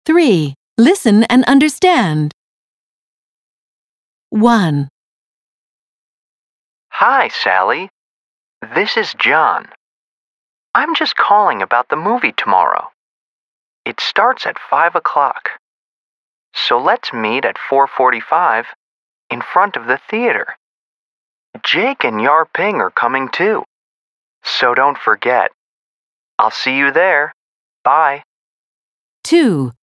3. Listen and understand. 1, Hi, Sally. This is John. I'm just calling about the movie tomorrow. It starts at 5 o'clock. So let's meet at 4:45 in front of the theater. Jake and Yar Ping are coming too. So don't forget. I'll see you there. Bye. 2,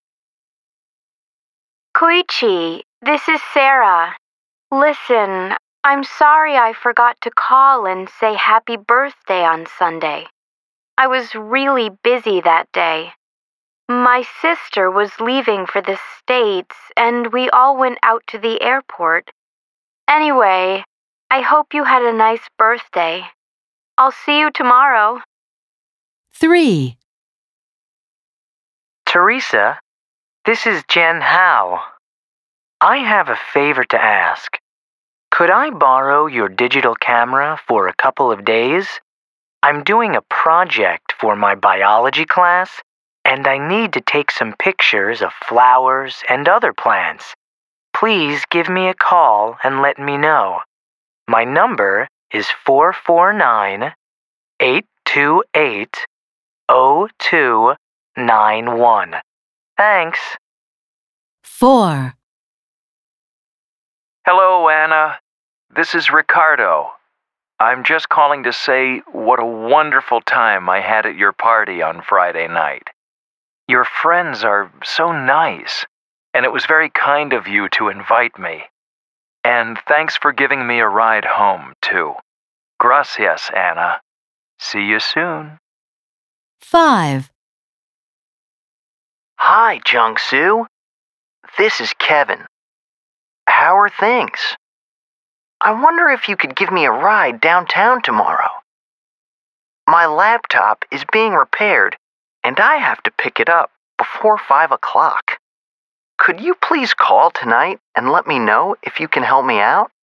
Koichi, this is Sarah. Listen, I'm sorry I forgot to call and say happy birthday on Sunday. I was really busy that day. My sister was leaving for the States, and we all went out to the airport. Anyway, I hope you had a nice birthday. I'll see you tomorrow. 3, Teresa, this is Jen Hao. I have a favor to ask. Could I borrow your digital camera for a couple of days? I'm doing a project for my biology class, and I need to take some pictures of flowers and other plants. Please give me a call and let me know. My number is 449-828-0291. Thanks. 4, Hello, Anna. This is Ricardo. I'm just calling to say what a wonderful time I had at your party on Friday night. Your friends are so nice, and it was very kind of you to invite me. And thanks for giving me a ride home, too. Gracias, Anna. See you soon. 5, Hi, Jung-soo. This is Kevin. How are things? I wonder if you could give me a ride downtown tomorrow. My laptop is being repaired, and I have to pick it up before 5 o'clock. Could you please call tonight and let me know if you can help me out?